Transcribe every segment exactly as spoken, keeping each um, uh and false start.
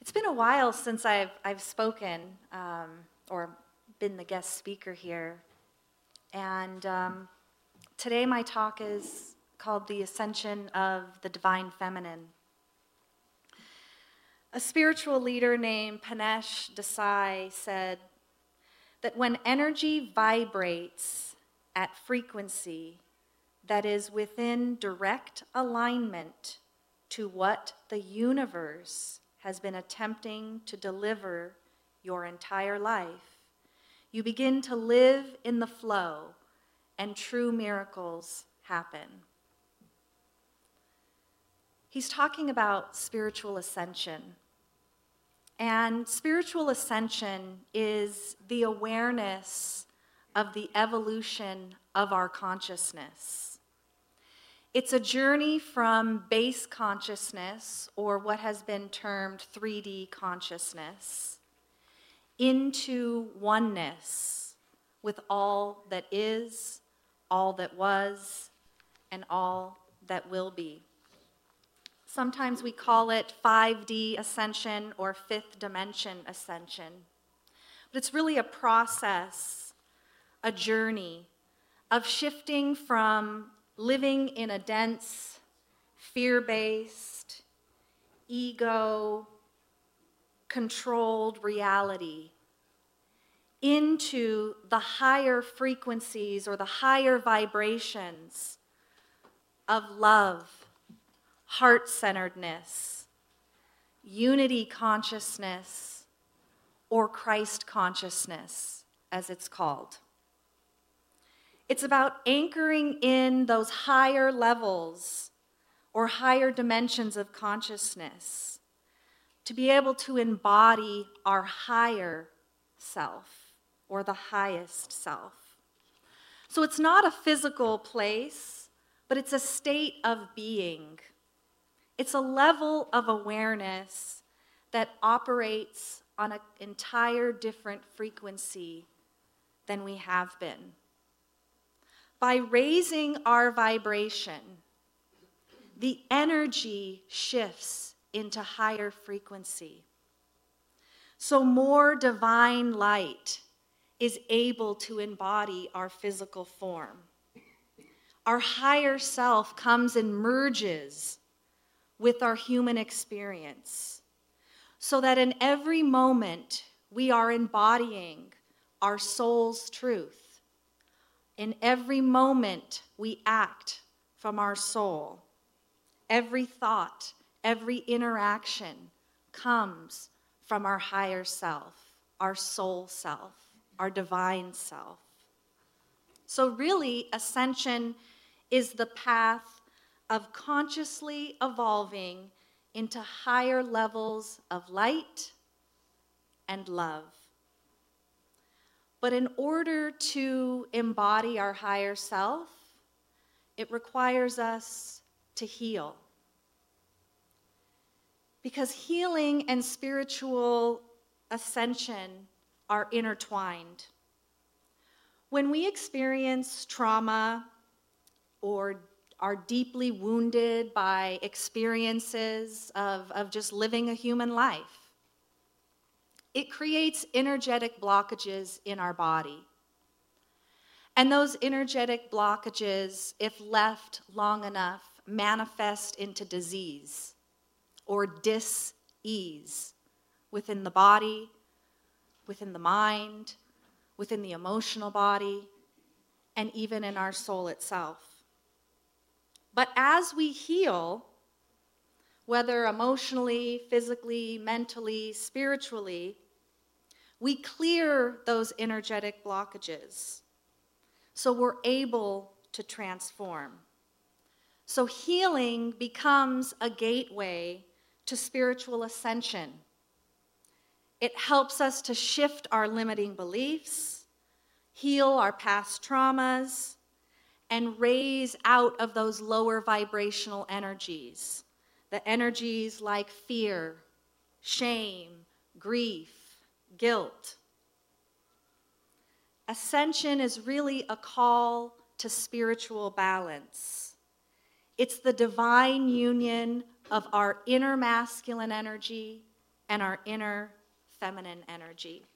It's been a while since I've, I've spoken um, or been the guest speaker here. And um, today my talk is called The Ascension of the Divine Feminine. A spiritual leader named Panesh Desai said that when energy vibrates at frequency that is within direct alignment to what the universe has been attempting to deliver your entire life, you begin to live in the flow and true miracles happen. He's talking about spiritual ascension. And spiritual ascension is the awareness of the evolution of our consciousness. It's a journey from base consciousness, or what has been termed three D consciousness, into oneness with all that is, all that was, and all that will be. Sometimes we call it five D ascension or fifth dimension ascension. But it's really a process, a journey of shifting from living in a dense, fear-based, ego-controlled reality into the higher frequencies or the higher vibrations of love, heart-centeredness, unity consciousness, or Christ consciousness, as it's called. It's about anchoring in those higher levels or higher dimensions of consciousness to be able to embody our higher self or the highest self. So it's not a physical place, but it's a state of being. It's a level of awareness that operates on an entire different frequency than we have been. By raising our vibration, the energy shifts into higher frequency. So more divine light is able to embody our physical form. Our higher self comes and merges with our human experience, so that in every moment we are embodying our soul's truth. In every moment we act from our soul. Every thought, every interaction comes from our higher self, our soul self, our divine self. So really, ascension is the path of consciously evolving into higher levels of light and love. But in order to embody our higher self, it requires us to heal. Because healing and spiritual ascension are intertwined. When we experience trauma or are deeply wounded by experiences of, of just living a human life, it creates energetic blockages in our body. And those energetic blockages, if left long enough, manifest into disease or dis-ease within the body, within the mind, within the emotional body, and even in our soul itself. But as we heal, whether emotionally, physically, mentally, spiritually, we clear those energetic blockages so we're able to transform. So healing becomes a gateway to spiritual ascension. It helps us to shift our limiting beliefs, heal our past traumas, and raise out of those lower vibrational energies, the energies like fear, shame, grief, guilt. Ascension is really a call to spiritual balance. It's the divine union of our inner masculine energy and our inner feminine energy.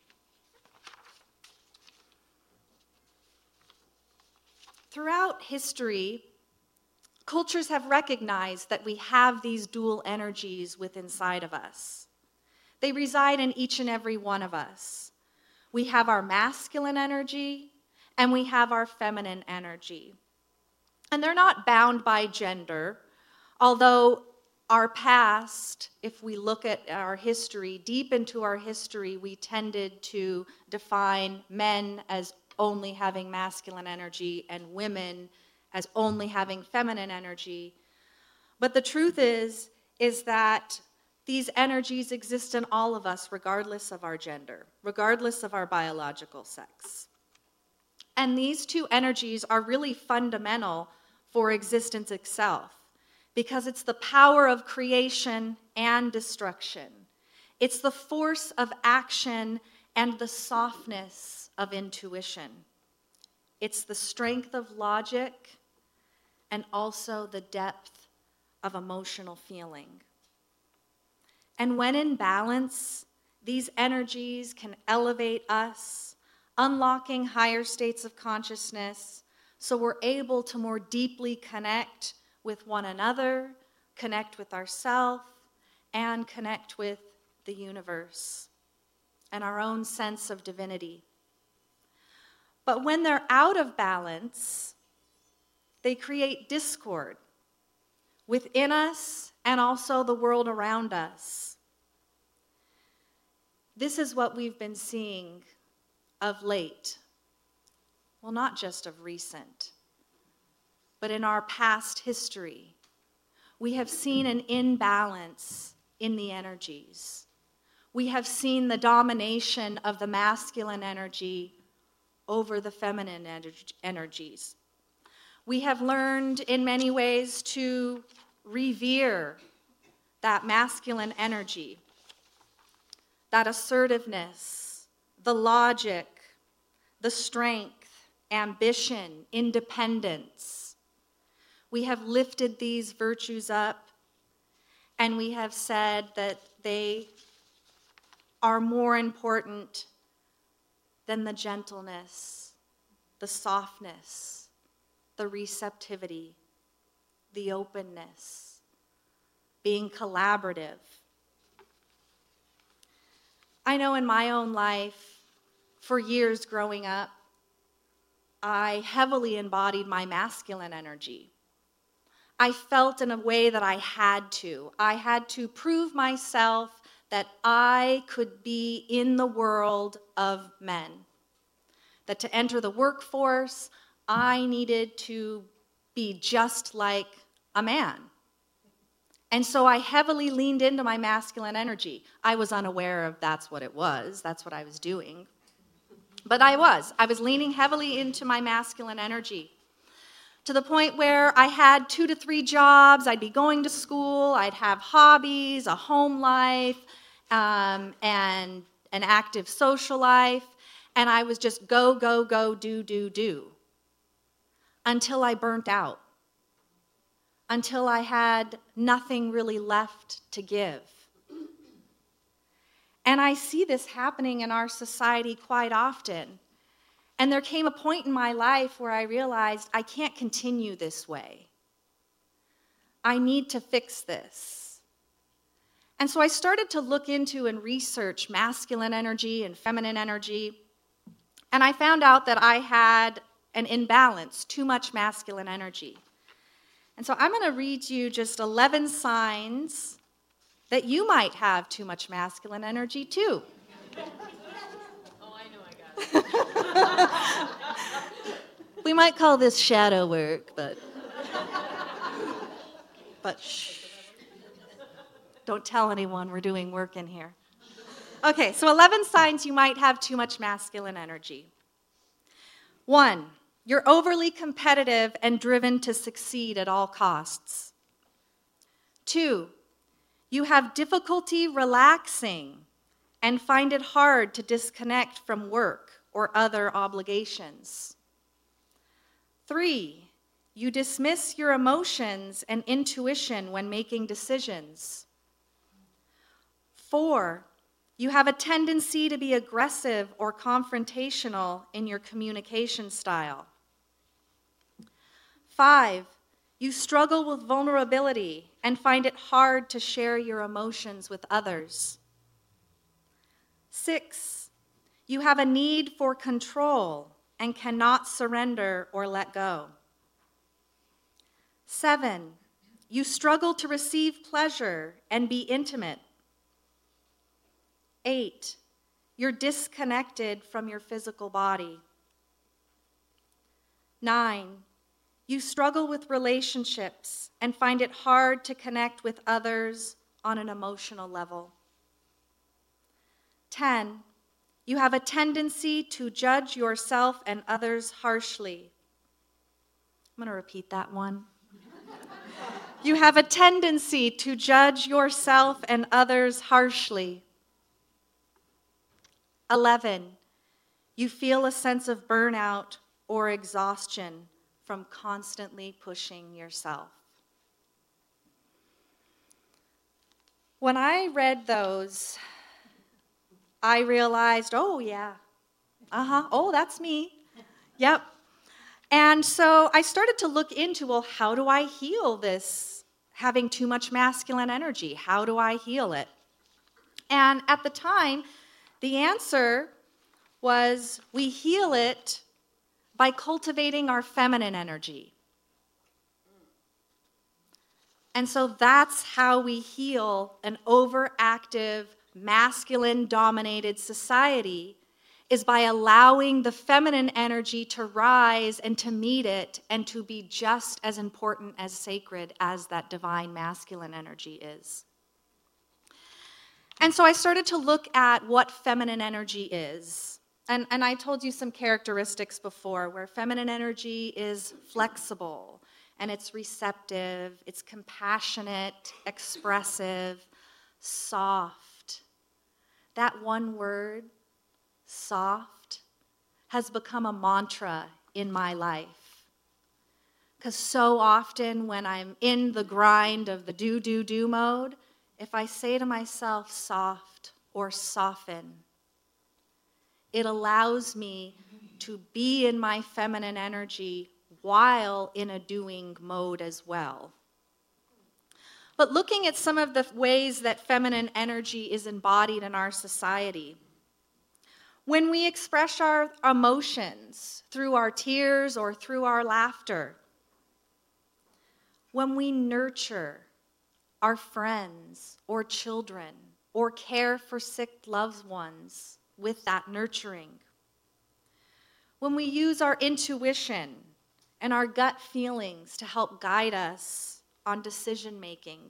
Throughout history, cultures have recognized that we have these dual energies within inside of us. They reside in each and every one of us. We have our masculine energy and we have our feminine energy. And they're not bound by gender, although our past, if we look at our history, deep into our history, we tended to define men as only having masculine energy and women as only having feminine energy. But the truth is, is that these energies exist in all of us regardless of our gender, regardless of our biological sex. And these two energies are really fundamental for existence itself, because it's the power of creation and destruction. It's the force of action and the softness of intuition. It's the strength of logic and also the depth of emotional feeling. And when in balance, these energies can elevate us, unlocking higher states of consciousness, so we're able to more deeply connect with one another, connect with ourselves, and connect with the universe and our own sense of divinity. But when they're out of balance, they create discord within us and also the world around us. This is what we've been seeing of late. Well, not just of recent, but in our past history. We have seen an imbalance in the energies. We have seen the domination of the masculine energy over the feminine ener- energies. We have learned in many ways to revere that masculine energy, that assertiveness, the logic, the strength, ambition, independence. We have lifted these virtues up, and we have said that they are more important than the gentleness, the softness, the receptivity, the openness, being collaborative. I know in my own life, for years growing up, I heavily embodied my masculine energy. I felt in a way that I had to. I had to prove myself that I could be in the world of men. That to enter the workforce, I needed to be just like a man. And so I heavily leaned into my masculine energy. I was unaware of that's what it was. That's what I was doing. But I was. I was leaning heavily into my masculine energy to the point where I had two to three jobs. I'd be going to school. I'd have hobbies, a home life, um, and an active social life. And I was just go, go, go, do, do, do. Until I burnt out. Until I had nothing really left to give. And I see this happening in our society quite often. And there came a point in my life where I realized I can't continue this way. I need to fix this. And so I started to look into and research masculine energy and feminine energy. And I found out that I had an imbalance, too much masculine energy. And so I'm going to read to you just eleven signs that you might have too much masculine energy too. Oh, I know I got it. We might call this shadow work, but but shh. Don't tell anyone we're doing work in here. Okay, so eleven signs you might have too much masculine energy. One, you're overly competitive and driven to succeed at all costs. Two, you have difficulty relaxing and find it hard to disconnect from work or other obligations. Three, you dismiss your emotions and intuition when making decisions. Four, you have a tendency to be aggressive or confrontational in your communication style. Five, you struggle with vulnerability and find it hard to share your emotions with others. Six, you have a need for control and cannot surrender or let go. Seven, you struggle to receive pleasure and be intimate. Eight, you're disconnected from your physical body. Nine, you struggle with relationships and find it hard to connect with others on an emotional level. Ten, you have a tendency to judge yourself and others harshly. I'm going to repeat that one. You have a tendency to judge yourself and others harshly. Eleven, you feel a sense of burnout or exhaustion from constantly pushing yourself. When I read those, I realized, oh yeah, uh-huh, oh, that's me, yep. And so I started to look into, well, how do I heal this having too much masculine energy? How do I heal it? And at the time, the answer was we heal it by cultivating our feminine energy. And so that's how we heal an overactive, masculine-dominated society, is by allowing the feminine energy to rise and to meet it and to be just as important as sacred as that divine masculine energy is. And so I started to look at what feminine energy is. And, and I told you some characteristics before, where feminine energy is flexible, and it's receptive, it's compassionate, expressive, soft. That one word, soft, has become a mantra in my life. Because so often when I'm in the grind of the do, do, do mode, if I say to myself soft or soften, it allows me to be in my feminine energy while in a doing mode as well. But looking at some of the ways that feminine energy is embodied in our society, when we express our emotions through our tears or through our laughter, when we nurture our friends or children or care for sick loved ones with that nurturing, when we use our intuition and our gut feelings to help guide us on decision making,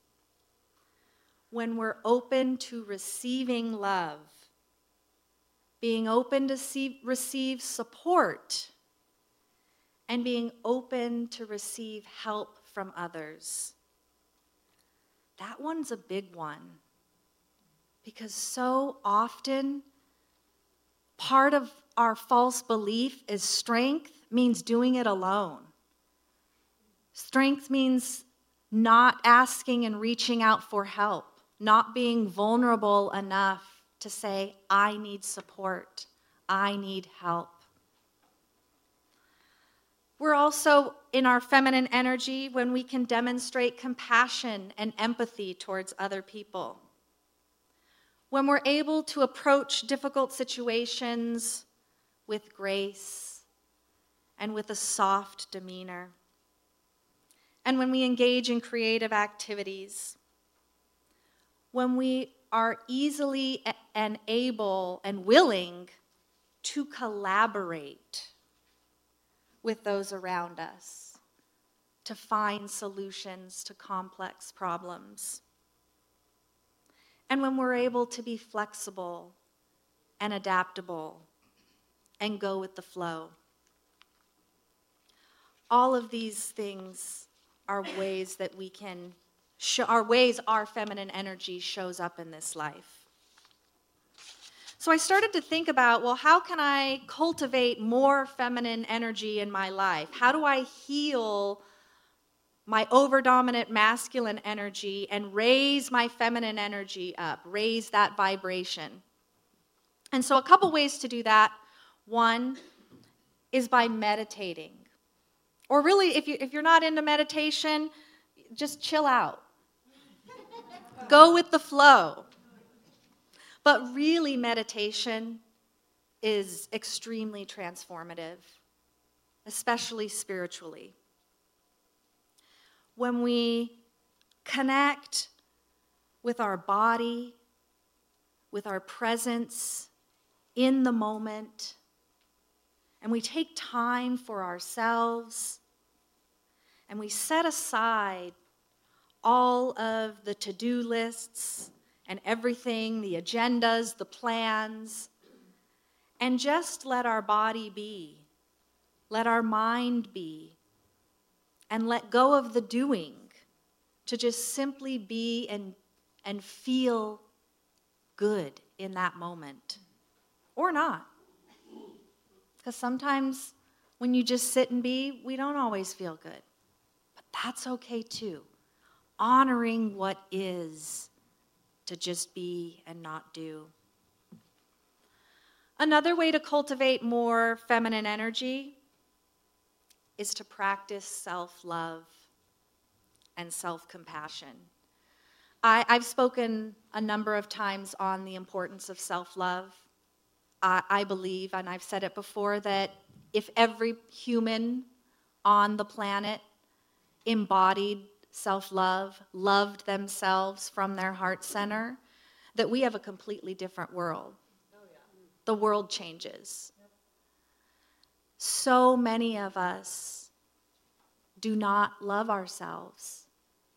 when we're open to receiving love, being open to see, receive support, and being open to receive help from others. That one's a big one, because so often part of our false belief is strength means doing it alone. Strength means not asking and reaching out for help, not being vulnerable enough to say, I need support, I need help. We're also in our feminine energy when we can demonstrate compassion and empathy towards other people. When we're able to approach difficult situations with grace and with a soft demeanor. And when we engage in creative activities. When we are easily and able and willing to collaborate with those around us to find solutions to complex problems. And when we're able to be flexible and adaptable and go with the flow. All of these things are ways that we can, sh- are ways our feminine energy shows up in this life. So I started to think about, well, how can I cultivate more feminine energy in my life? How do I heal my overdominant masculine energy and raise my feminine energy up, raise that vibration. And so a couple ways to do that. One is by meditating. Or really, if, you, if you're not into meditation, just chill out. Go with the flow. But really, meditation is extremely transformative, especially spiritually. When we connect with our body, with our presence in the moment, and we take time for ourselves, and we set aside all of the to-do lists and everything, the agendas, the plans, and just let our body be, let our mind be, and let go of the doing to just simply be and, and feel good in that moment, or not. Because sometimes when you just sit and be, we don't always feel good. But that's okay too. Honoring what is to just be and not do. Another way to cultivate more feminine energy is to practice self-love and self-compassion. I, I've spoken a number of times on the importance of self-love. I, I believe, and I've said it before, that if every human on the planet embodied self-love, loved themselves from their heart center, that we have a completely different world. Oh, yeah. The world changes. Yep. So many of us do not love ourselves.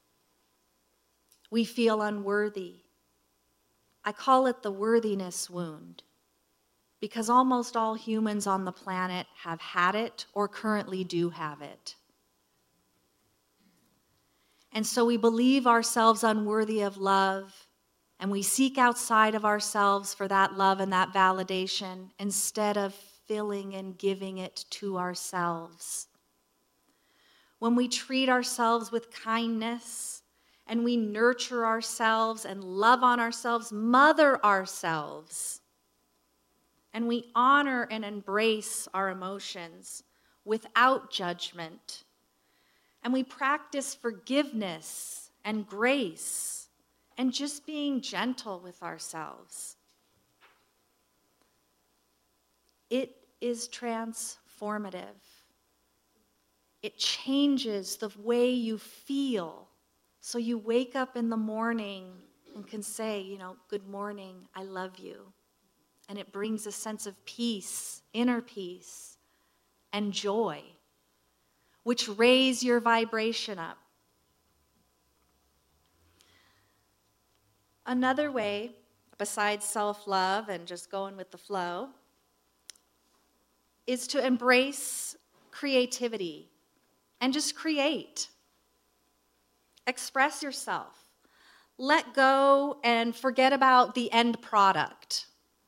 We feel unworthy. I call it the worthiness wound, because almost all humans on the planet have had it or currently do have it. And so we believe ourselves unworthy of love, and we seek outside of ourselves for that love and that validation instead of filling and giving it to ourselves. When we treat ourselves with kindness, and we nurture ourselves and love on ourselves, mother ourselves, and we honor and embrace our emotions without judgment, and we practice forgiveness and grace and just being gentle with ourselves, it is transformative. It changes the way you feel. So you wake up in the morning and can say, you know, good morning, I love you. And it brings a sense of peace, inner peace, and joy, which raise your vibration up. Another way, besides self-love and just going with the flow, is to embrace creativity and just create. Express yourself. Let go and forget about the end product.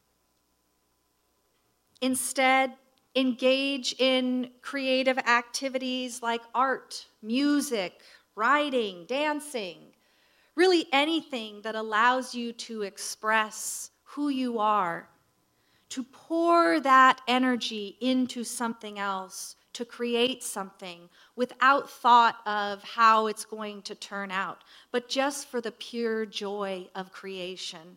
Instead, engage in creative activities like art, music, writing, dancing, really anything that allows you to express who you are, to pour that energy into something else, to create something without thought of how it's going to turn out, but just for the pure joy of creation.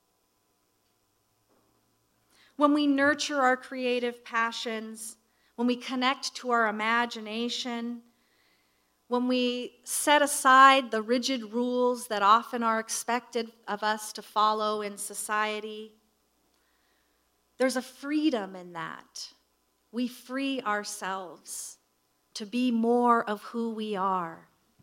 When we nurture our creative passions, when we connect to our imagination, when we set aside the rigid rules that often are expected of us to follow in society, there's a freedom in that. We free ourselves to be more of who we are.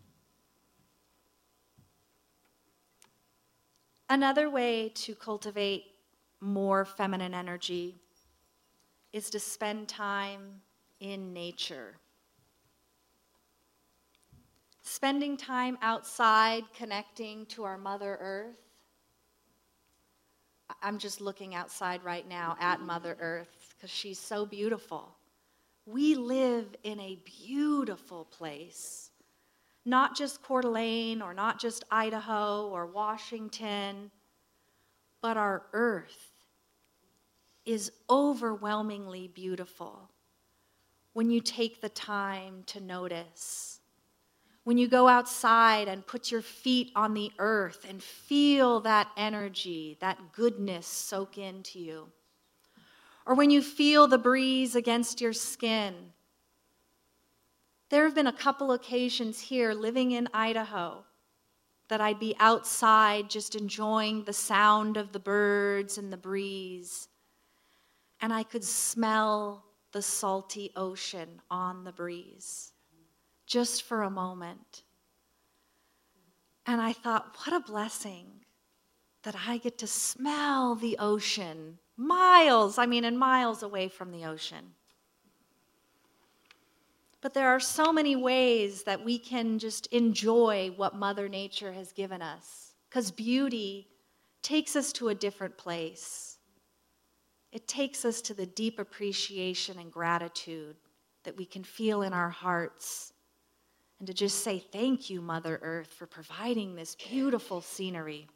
Another way to cultivate more feminine energy is to spend time in nature. Spending time outside, connecting to our Mother Earth. I'm just looking outside right now at Mother Earth because she's so beautiful. We live in a beautiful place not just Coeur d'Alene or not just Idaho or Washington, but our earth is overwhelmingly beautiful when you take the time to notice. When you go outside and put your feet on the earth and feel that energy, that goodness soak into you. Or when you feel the breeze against your skin. There have been a couple occasions here living in Idaho that I'd be outside just enjoying the sound of the birds and the breeze, and I could smell the salty ocean on the breeze, just for a moment. And I thought, what a blessing that I get to smell the ocean miles, I mean, and miles away from the ocean. But there are so many ways that we can just enjoy what Mother Nature has given us, because beauty takes us to a different place. It takes us to the deep appreciation and gratitude that we can feel in our hearts, and to just say thank you, Mother Earth, for providing this beautiful scenery.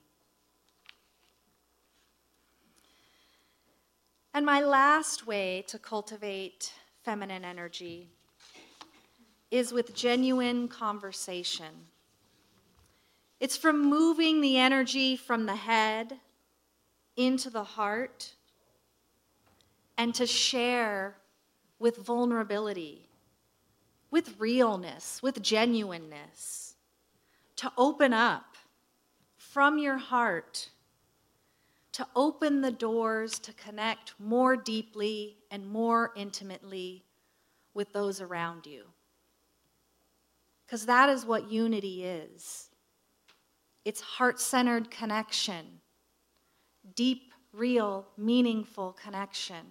And my last way to cultivate feminine energy is with genuine conversation. It's from moving the energy from the head into the heart and to share with vulnerability, with realness, with genuineness, to open up from your heart, to open the doors to connect more deeply and more intimately with those around you. Because that is what unity is. It's heart-centered connection, deep, real, meaningful connection.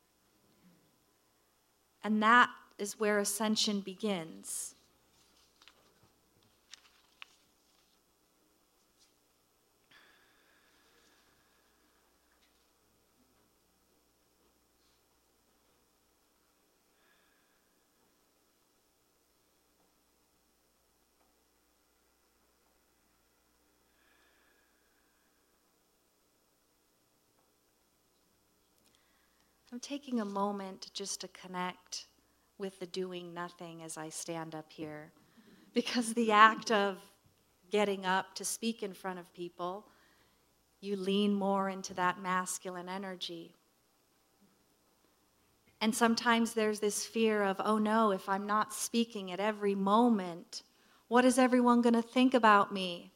And that is where ascension begins. I'm taking a moment just to connect with the doing nothing as I stand up here, because the act of getting up to speak in front of people, you lean more into that masculine energy. And sometimes there's this fear of, oh no, if I'm not speaking at every moment, what is everyone going to think about me?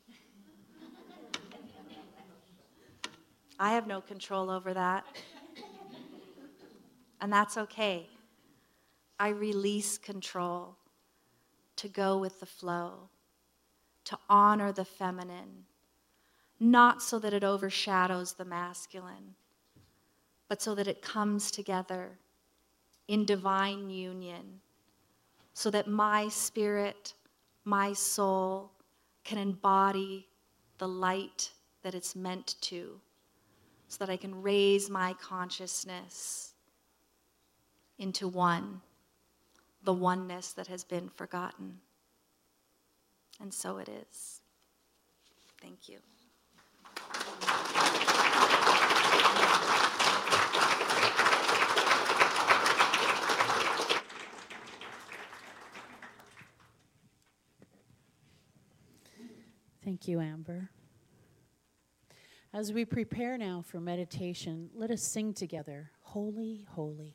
I have no control over that. And that's okay. I release control to go with the flow, to honor the feminine, not so that it overshadows the masculine, but so that it comes together in divine union, so that my spirit, my soul can embody the light that it's meant to, so that I can raise my consciousness into one, the oneness that has been forgotten. And so it is. Thank you. Thank you, Amber. As we prepare now for meditation, let us sing together, Holy, Holy.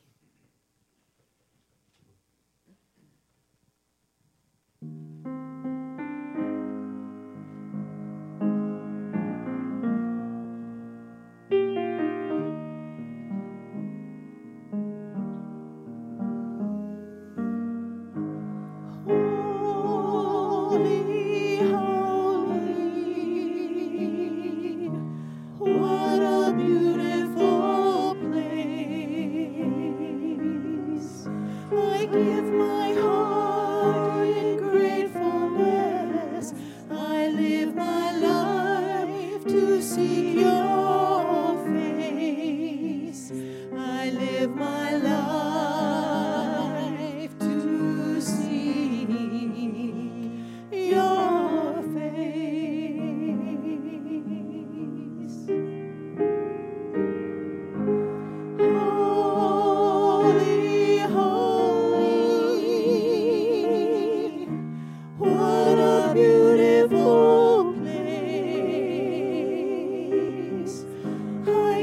What a beautiful place.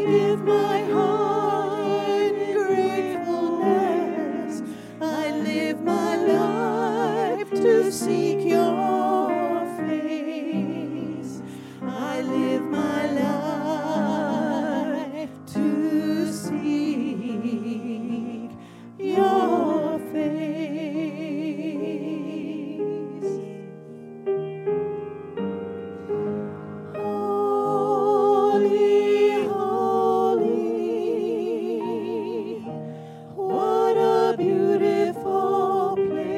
give my heart in gratefulness. I live my life to seek your face. I live my life to seek your face. Holy, holy, what a beautiful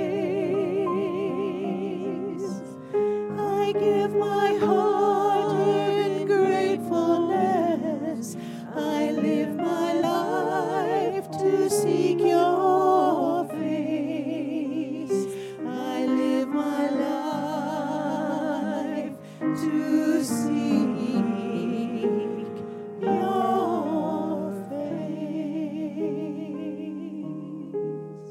place. I give my heart in gratefulness. I live my life to seek your face. I live my life to seek your face.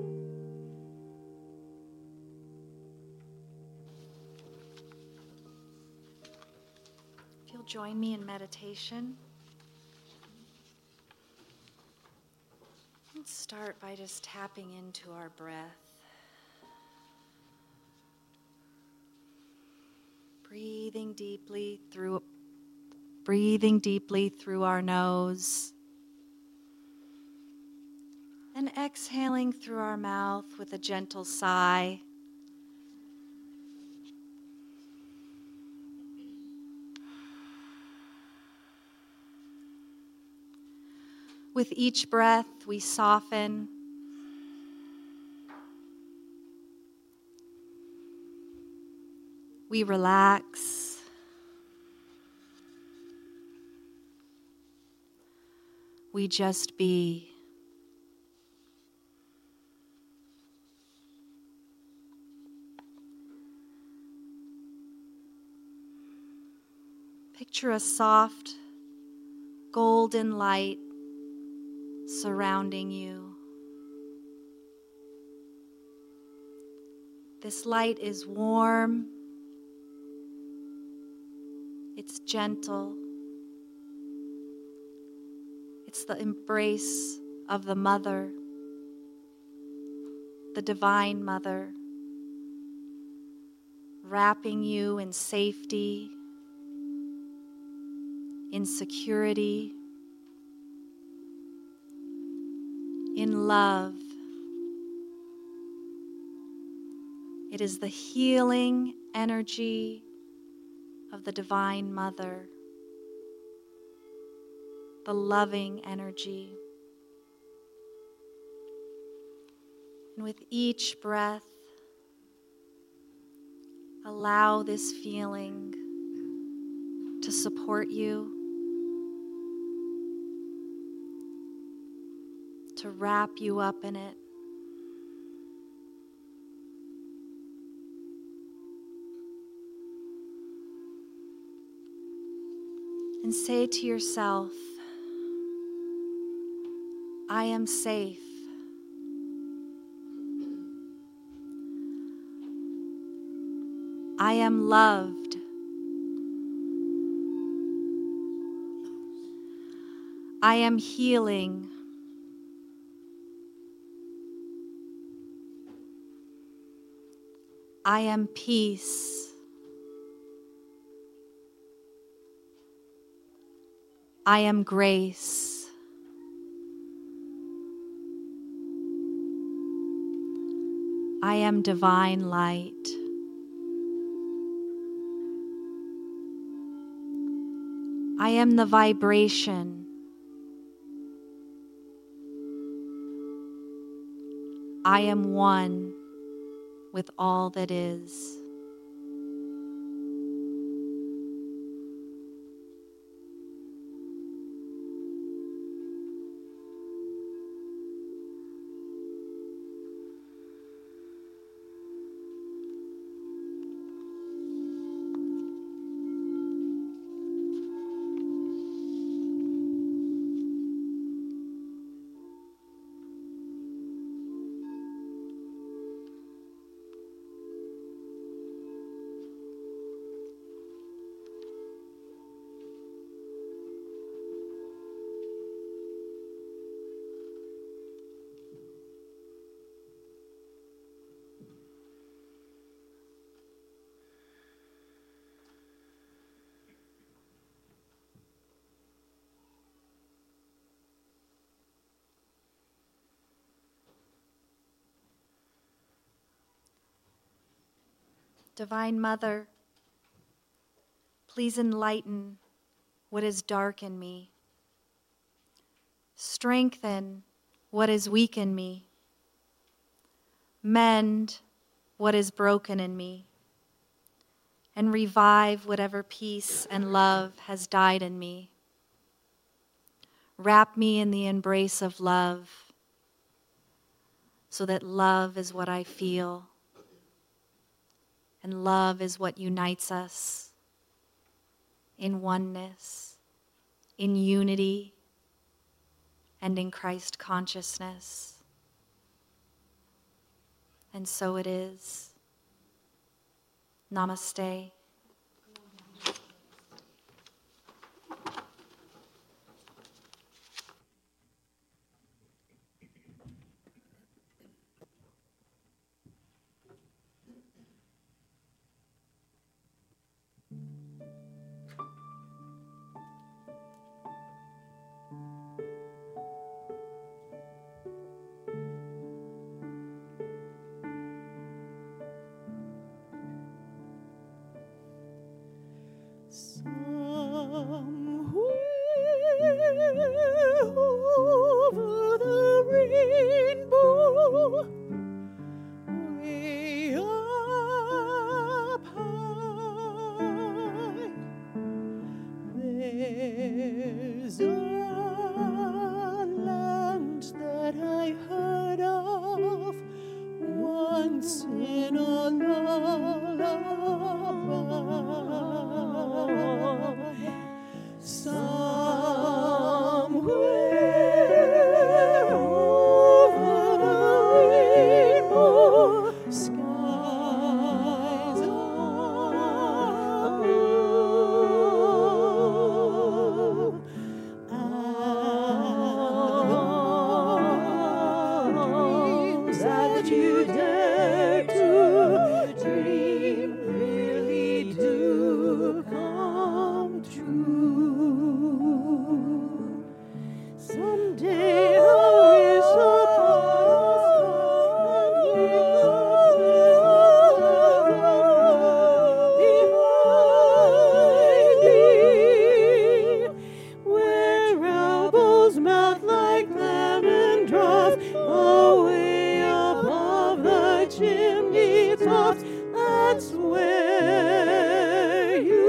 If you'll join me in meditation, let's start by just tapping into our breath. Breathing deeply through breathing deeply through our nose and exhaling through our mouth with a gentle sigh. With each breath, we soften. We relax. We just be. Picture a soft, golden light surrounding you. This light is warm. It's gentle. It's the embrace of the Mother, the Divine Mother, wrapping you in safety, in security, in love. It is the healing energy of the Divine Mother, the loving energy. And with each breath, allow this feeling to support you, to wrap you up in it. And say to yourself, I am safe. I am loved. I am healing. I am peace. I am grace. I am divine light. I am the vibration. I am one with all that is. Divine Mother, please enlighten what is dark in me. Strengthen what is weak in me. Mend what is broken in me. And revive whatever peace and love has died in me. Wrap me in the embrace of love, so that love is what I feel, and love is what unites us in oneness, in unity, and in Christ consciousness. And so it is. Namaste. Somewhere over the rainbow, way up high, there's a land that I heard of once in a lullaby. Somewhere over the rainbow, skies are blue, and the dreams that you dare to dream really do come true. Someday I wish upon a behind me, where apples melt like lemon drops, away above the chimney tops. That's where you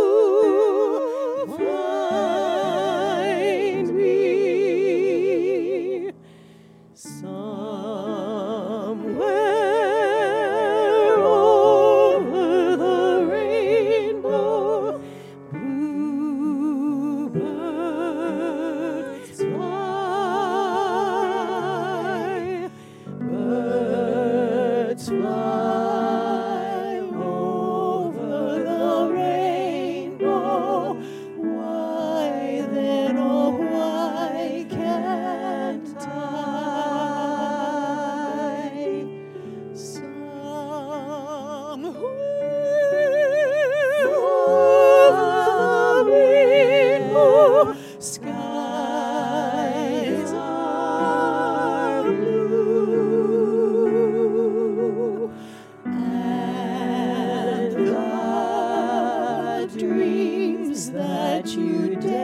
find me. Somewhere over the rainbow, bluebirds fly, birds fly over the rainbow. Why then, oh why can't I? Somewhere over the rainbow, skies are blue, and the dreams that you dare